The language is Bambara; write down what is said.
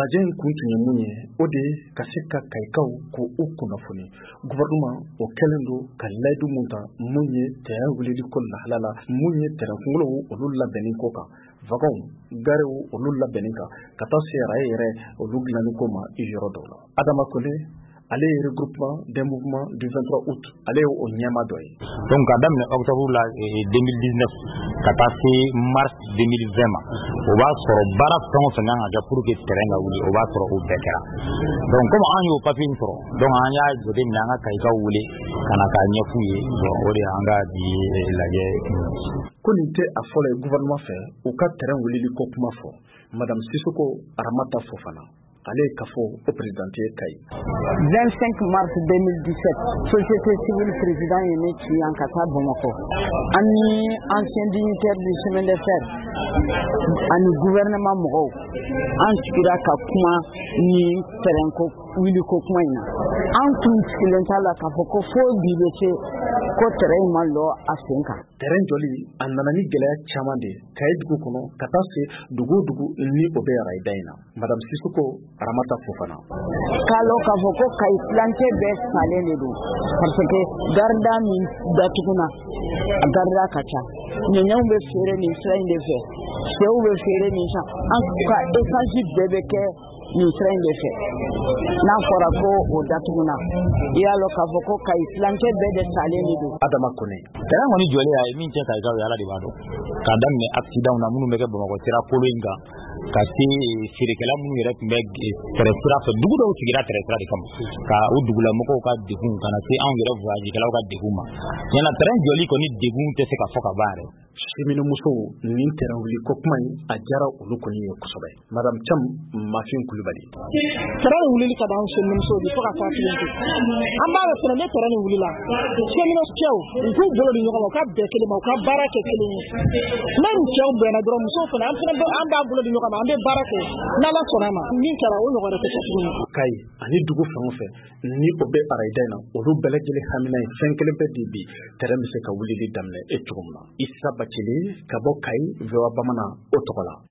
arajɛ in kun tun ye mun ye o de ka se ka kayikaw ko u kunnafoni gouvernement o kɛlen don ka layidu mun ta mun ye terrain wulili ko lahala la mun ye terrain kunkolow olu labɛnni ko kan vacances garew olu labɛnni kan ka taa se yɛrɛ olu dilanni ko ma yɔrɔ dɔw la Adama Kone ale ye regroupement des mouvements du 23 août ale ye o ɲɛma dɔ ye donc ka daminɛ octobre la 2019 ka taa se mars 2020 ma o b'a sɔrɔ baara fɛn o fɛn kan ka kɛ pour que terrain ka wuli o b'a sɔrɔ o bɛɛ kɛra donc comme an y'o papier sɔrɔ donc an y'a jateminɛ an ka kayikaw wele ka na k'a ɲɛf'u ye o de y'an ka bi lajɛ ko nin tɛ a fɔlɔ ye gouvernement fɛ u ka terrain wulili ko kuma fɔ madame Sissoko Aramata Fofana ale ka fɔ o présidente Kayi 25 mars 2017 société civile président ye ne ci yan ka taa Bamakɔ ani ancien dignitaire du chemin de fer ani gouvernement mɔgɔw an sigira ka kuma ni terrain ko wili ko kuma in na an tun sigilen t'a la k'a fɔ ko fo bi bɛ se ko terrain ma lɔ a sen kan terrain jɔli a nana ni gɛlɛya caman de Kayi dugu kɔnɔ ka taa se dugu ni o bɛ arayida in na madame Sissoko Aramata Fofana k'a lɔ k'a fɔ ko Kayi tilancɛ bɛɛ salen de don parce que garda min datuguna a garda ka ca ɲɛɲɛw bɛ feere nin sira in de fɛ sɛw bɛ feere nin sa an ka essence bɛɛ bɛ kɛ nin sira in de fɛ n'a fɔra ko o datuguna i y'a lɔ k'a fɔ ko Kayi tilancɛ bɛɛ de salen de don Adama Kone terrain kɔni jɔlen a ye min cɛ kayikaw ye Ala de b'a dɔn k'a daminɛ accident na minnu bɛ kɛ Bamakɔ sira kolo in kan ka se feerekɛla minnu yɛrɛ tun bɛ sira fɛ dugu dɔw sigira sira de kama ka o dugulamɔgɔw ka degun ka na se anw yɛrɛ voyagekɛlaw ka degun ma ɲɛna terrain jɔli kɔni degun tɛ se ka fɔ ka ban yɛrɛ cheminumusow ni terrain wuli ko kuma in a jara olu kɔni ye kosɛbɛ madame Cham Mafin Kulibali terrain wulili ka d'an cheminumusow de fo ka taa filen an b'a fɛ ne terrain ni wulila cheminumusow u k'u bolo di ɲɔgɔn ma u ka bɛn kelen ma u ka baara kɛ kelen ye même cɛw bɛnna dɔrɔn musow fana an b'a bolo di ɲɔgɔn ma an bɛ baara kɛ n'Ala sɔnna ma min kɛra o ɲɔgɔn de tɛ kɛ tuguni Kayi ani dugu fɛn o fɛn ni o bɛ arayida in na olu bɛɛ lajɛlen hamina ye fɛn kelen bɛ de bi terrain bɛ se ka wulili daminɛ cogo min na Isa Bacili ka bɔ Kayi VOA Bamanan o tɔgɔ la